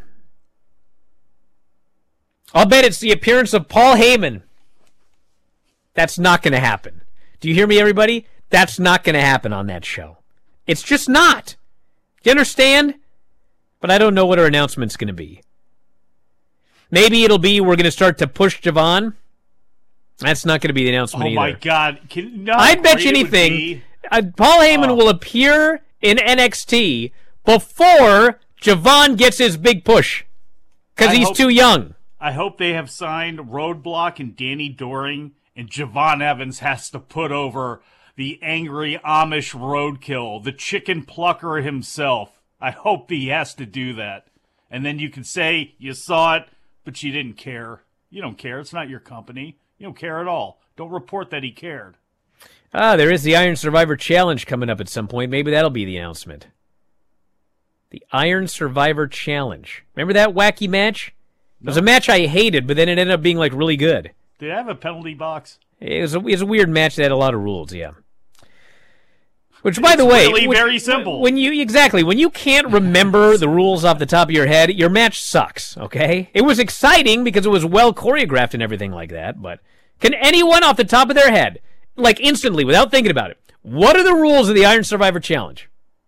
I'll bet it's the appearance of Paul Heyman. That's not going to happen. Do you hear me, everybody? That's not going to happen on that show. It's just not. Do you understand? But I don't know what our announcement's going to be. Maybe it'll be we're going to start to push Javon. That's not going to be the announcement oh either. Oh, my God. Can, no, I'd bet you anything. Uh, Paul Heyman oh. will appear in N X T before Javon gets his big push. Because he's hope, too young. I hope they have signed Roadblock and Danny Doring, and Javon Evans has to put over the angry Amish roadkill, the chicken plucker himself. I hope he has to do that. And then you can say you saw it, but you didn't care. You don't care. It's not your company. You don't care at all. Don't report that he cared. Ah, there is the Iron Survivor Challenge coming up at some point. Maybe that'll be the announcement. The Iron Survivor Challenge. Remember that wacky match? It was a match I hated, but then it ended up being like really good. Did it have a penalty box? It was a, it was a weird match that had a lot of rules, yeah. Which, by the it's way, really when, very simple. When you exactly when you can't remember the rules off the top of your head, your match sucks. Okay, it was exciting because it was well choreographed and everything like that. But can anyone off the top of their head, like instantly, without thinking about it, what are the rules of the Iron Survivor Challenge?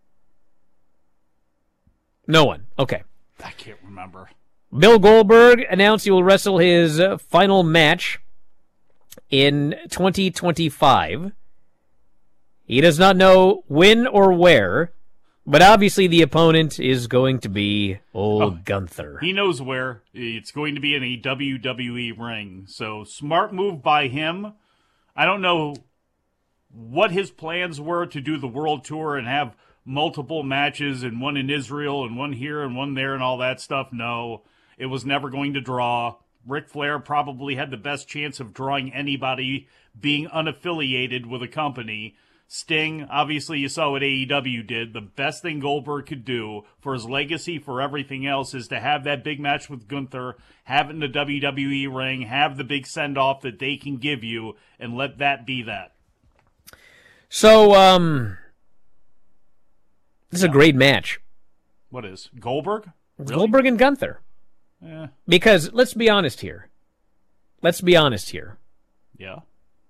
No one. Okay. I can't remember. Bill Goldberg announced he will wrestle his uh, final match in twenty twenty-five. He does not know when or where, but obviously the opponent is going to be old oh, Gunther. He knows where. It's going to be in a W W E ring. So smart move by him. I don't know what his plans were to do the world tour and have multiple matches and one in Israel and one here and one there and all that stuff. No, it was never going to draw. Ric Flair probably had the best chance of drawing anybody being unaffiliated with a company. Sting, obviously you saw what A E W did. The best thing Goldberg could do for his legacy, for everything else, is to have that big match with Gunther, have it in the W W E ring, have the big send-off that they can give you, and let that be that. So, um, this is a great match. What is? Goldberg? Really? Goldberg and Gunther. Yeah. Because, let's be honest here. Let's be honest here. Yeah.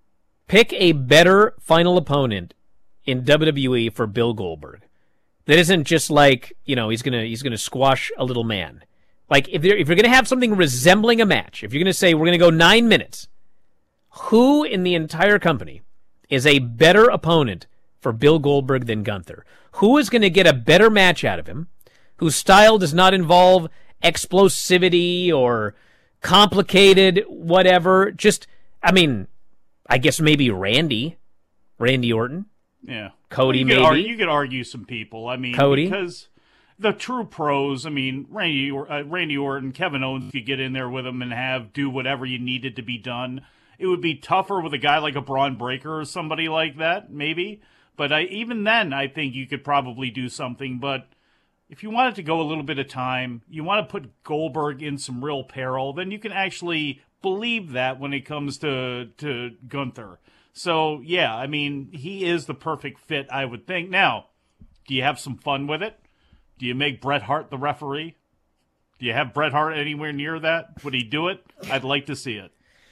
Pick a better final opponent in W W E for Bill Goldberg. That isn't just like, you know, he's gonna he's gonna squash a little man. Like, if you're, if you're gonna have something resembling a match, if you're gonna say we're gonna go nine minutes, who in the entire company is a better opponent for Bill Goldberg than Gunther? Who is gonna get a better match out of him, whose style does not involve explosivity or complicated whatever? Just, I mean, I guess maybe Randy, Randy Orton. Yeah. Cody, you maybe. Could argue, you could argue some people. I mean, Cody? Because the true pros, I mean, Randy, uh, Randy Orton, Kevin Owens could get in there with him and have do whatever you needed to be done. It would be tougher with a guy like a Braun Breaker or somebody like that, maybe. But I, even then, I think you could probably do something. But if you wanted to go a little bit of time, you want to put Goldberg in some real peril, then you can actually believe that when it comes to, to Gunther. So, yeah, I mean, he is the perfect fit, I would think. Now, do you have some fun with it? Do you make Bret Hart the referee? Do you have Bret Hart anywhere near that? Would he do it? I'd like to see it.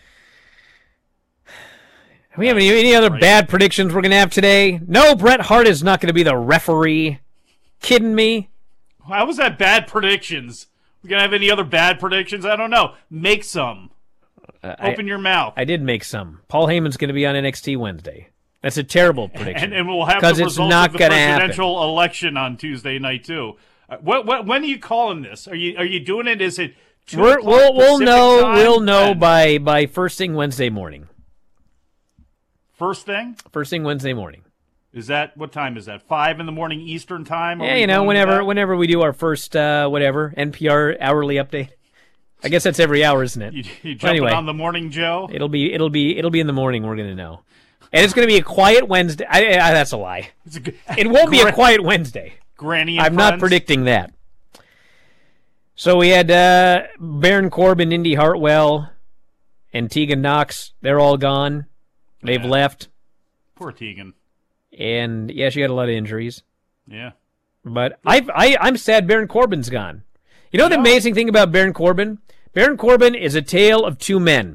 Do we have any, any other right. bad predictions we're going to have today? No, Bret Hart is not going to be the referee. Kidding me? How was that bad predictions? We going to have any other bad predictions? I don't know. Make some. Uh, Open I, your mouth. I did make some. Paul Heyman's going to be on N X T Wednesday. That's a terrible prediction. And, and we'll have the results of the presidential happen. election on Tuesday night, too. Uh, what, what, when are you calling this? Are you are you doing it? Is it two We're, o'clock we'll we'll Pacific know time? we'll know When? by by first thing Wednesday morning. First thing? First thing Wednesday morning. Is that, what time is that? Five in the morning Eastern time? Are Yeah, we you know, going whenever to whenever we do our first uh, whatever N P R hourly update. I guess that's every hour, isn't it? You, you But jumping anyway, on the morning, Joe? it'll be it'll be it'll be in the morning. We're gonna know, and it's gonna be a quiet Wednesday. I, I, that's a lie. It's a good, It won't be a Gra- quiet Wednesday. Granny and I'm not friends? predicting that. So we had uh, Baron Corbin, Indy Hartwell, and Tegan Knox. They're all gone. They've Yeah. left. Poor Tegan. And yeah, she had a lot of injuries. Yeah. But I, I, I'm sad Baron Corbin's gone. You know the amazing thing about Baron Corbin? Baron Corbin is a tale of two men.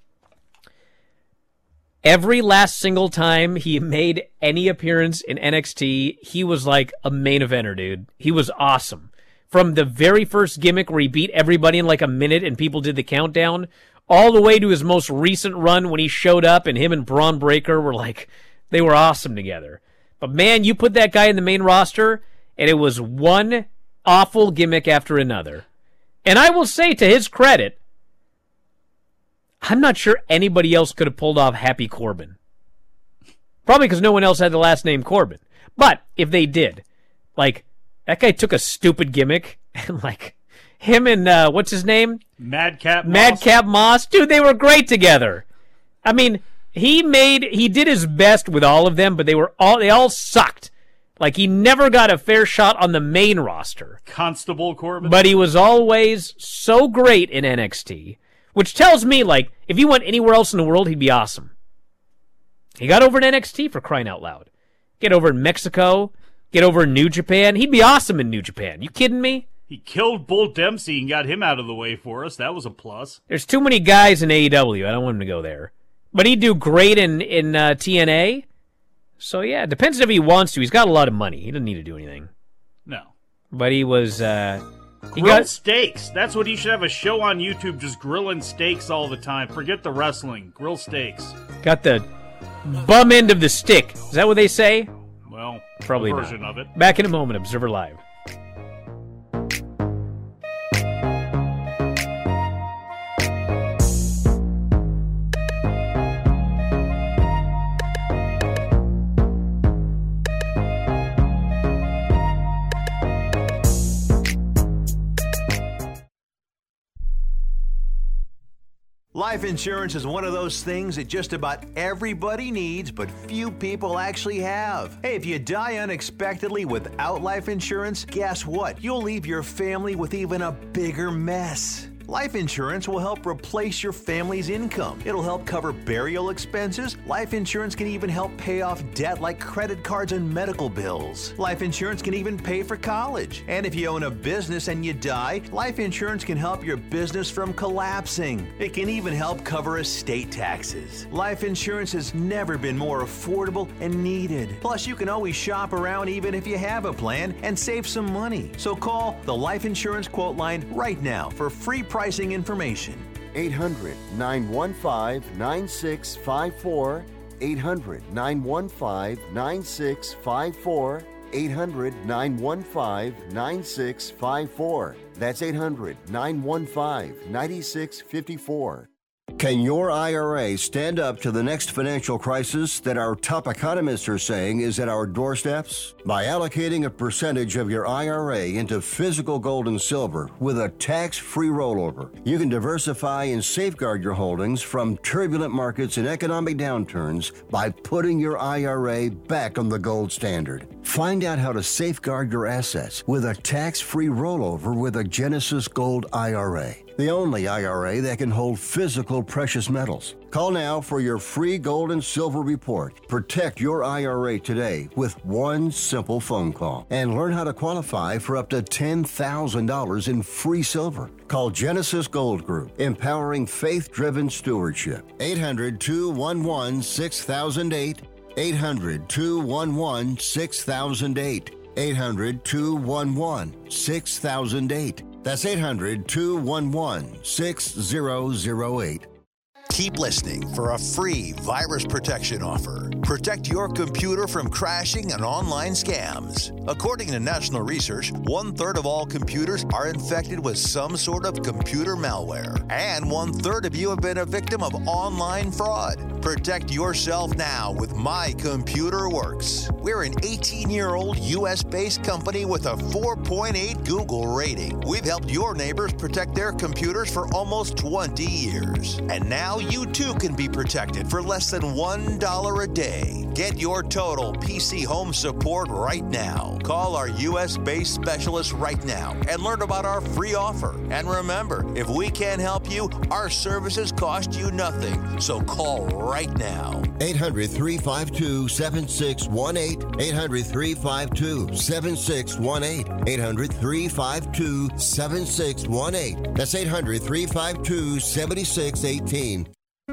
Every last single time he made any appearance in N X T, he was like a main eventer, dude. He was awesome. From the very first gimmick where he beat everybody in like a minute and people did the countdown, all the way to his most recent run when he showed up and him and Braun Breaker were like, they were awesome together. But man, you put that guy in the main roster, and it was one awful gimmick after another. And I will say, to his credit, I'm not sure anybody else could have pulled off Happy Corbin. Probably because no one else had the last name Corbin. But if they did, like, that guy took a stupid gimmick, and like, him and, uh, what's his name? Madcap Moss. Madcap Moss. Dude, they were great together. I mean, he made, he did his best with all of them, but they were all, they all sucked. Like, he never got a fair shot on the main roster. Constable Corbin. But he was always so great in N X T, which tells me, like, if he went anywhere else in the world, he'd be awesome. He got over in N X T, for crying out loud. Get over in Mexico, get over in New Japan. He'd be awesome in New Japan. You kidding me? He killed Bull Dempsey and got him out of the way for us. That was a plus. There's too many guys in A E W. I don't want him to go there. But he'd do great in, in uh, T N A. So, yeah, it depends if he wants to. He's got a lot of money. He doesn't need to do anything. No. But he was... Uh, he Grill got steaks. That's what he should have, a show on YouTube, just grilling steaks all the time. Forget the wrestling. Grill steaks. got the bum end of the stick. Is that what they say? Well, Probably a version not. of it. Back in a moment, Observer Live. Life insurance is one of those things that just about everybody needs, but few people actually have. Hey, if you die unexpectedly without life insurance, guess what? You'll leave your family with even a bigger mess. Life insurance will help replace your family's income. It'll help cover burial expenses. Life insurance can even help pay off debt like credit cards and medical bills. Life insurance can even pay for college. And if you own a business and you die, life insurance can help your business from collapsing. It can even help cover estate taxes. Life insurance has never been more affordable and needed. Plus, you can always shop around even if you have a plan and save some money. So call the Life Insurance Quote Line right now for free pricing information. eight hundred, nine one five, nine six five four. eight hundred, nine one five, nine six five four. eight hundred, nine one five, nine six five four. That's eight hundred, nine one five, nine six five four. Can your I R A stand up to the next financial crisis that our top economists are saying is at our doorsteps? By allocating a percentage of your I R A into physical gold and silver with a tax-free rollover, you can diversify and safeguard your holdings from turbulent markets and economic downturns by putting your I R A back on the gold standard. Find out how to safeguard your assets with a tax-free rollover with a Genesis Gold I R A. The only I R A that can hold physical precious metals. Call now for your free gold and silver report. Protect your I R A today with one simple phone call and learn how to qualify for up to ten thousand dollars in free silver. Call Genesis Gold Group, empowering faith-driven stewardship. eight hundred, two one one, six thousand eight. eight hundred, two one one, six thousand eight. eight hundred, two one one, six thousand eight. That's eight hundred, two one one, six thousand eight. Keep listening for a free virus protection offer. Protect your computer from crashing and online scams. According to national research, one-third of all computers are infected with some sort of computer malware, and one-third of you have been a victim of online fraud. Protect yourself now with My Computer Works. We're an eighteen-year-old U S-based company with a four point eight Google rating. We've helped your neighbors protect their computers for almost twenty years. And now you too can be protected for less than one dollar a day. Get your total P C home support right now. Call our U S-based specialist right now and learn about our free offer. And remember, if we can't help you, our services cost you nothing. So call right now. eight hundred, three five two, seven six one eight. eight hundred, three five two, seven six one eight. eight hundred, three five two, seven six one eight. That's eight hundred, three five two, seven six one eight.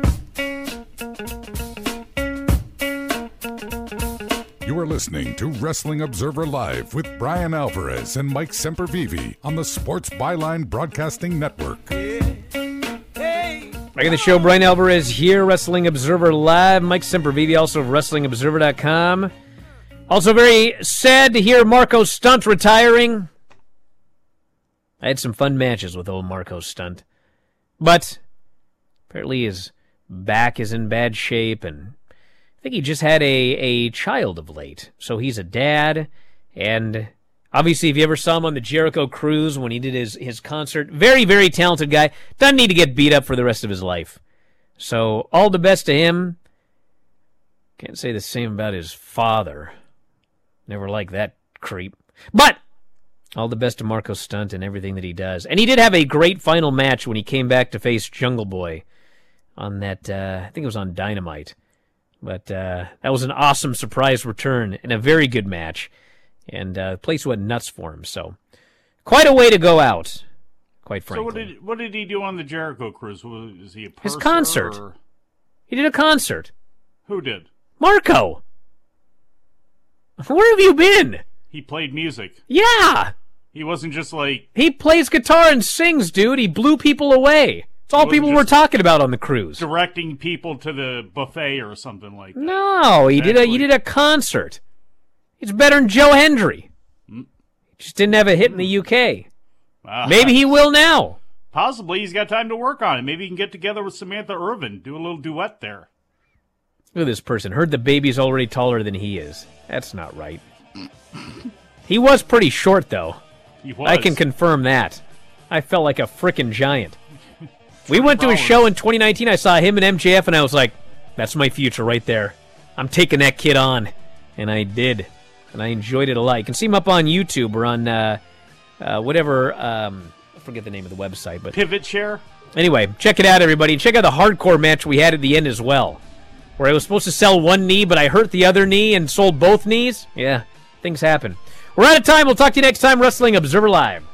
You are listening to Wrestling Observer Live with Brian Alvarez and Mike Sempervive on the Sports Byline Broadcasting Network. Back in the show, Brian Alvarez here, Wrestling Observer Live. Mike Sempervive, also of Wrestling Observer dot com. Also very sad to hear Marco Stunt retiring. I had some fun matches with old Marco Stunt. But apparently his back is in bad shape, and I think he just had a, a child of late. So he's a dad, and obviously if you ever saw him on the Jericho Cruise when he did his, his concert, very, very talented guy. Doesn't need to get beat up for the rest of his life. So all the best to him. Can't say the same about his father. Never liked that creep. But all the best to Marco Stunt and everything that he does. And he did have a great final match when he came back to face Jungle Boy on that, uh, I think it was on Dynamite. But uh, that was an awesome surprise return and a very good match. And uh, the place went nuts for him. So quite a way to go out, quite frankly. So what did what did he do on the Jericho Cruise? Was he a purser? His concert. Or... He did a concert. Who did? Marco. Where have you been? He played music. Yeah. He wasn't just like... He plays guitar and sings, dude. He blew people away. It's all people were talking about on the cruise. Directing people to the buffet or something like that. No, he did a he did a concert. It's better than Joe Hendry. Mm. He just didn't have a hit in the U K. Uh, Maybe he will now. Possibly. He's got time to work on it. Maybe he can get together with Samantha Irvin, do a little duet there. Look at this person. Heard the baby's already taller than he is. That's not right. He was pretty short, though. He was. I can confirm that. I felt like a frickin' giant. We went to a show in twenty nineteen. I saw him and M J F, and I was like, that's my future right there. I'm taking that kid on. And I did. And I enjoyed it a lot. You can see him up on YouTube or on uh, uh, whatever um, forget the name of the website. But Pivot Share? Anyway, check it out, everybody. Check out the hardcore match we had at the end as well, where I was supposed to sell one knee, but I hurt the other knee and sold both knees. Yeah, things happen. We're out of time. We'll talk to you next time. Wrestling Observer Live.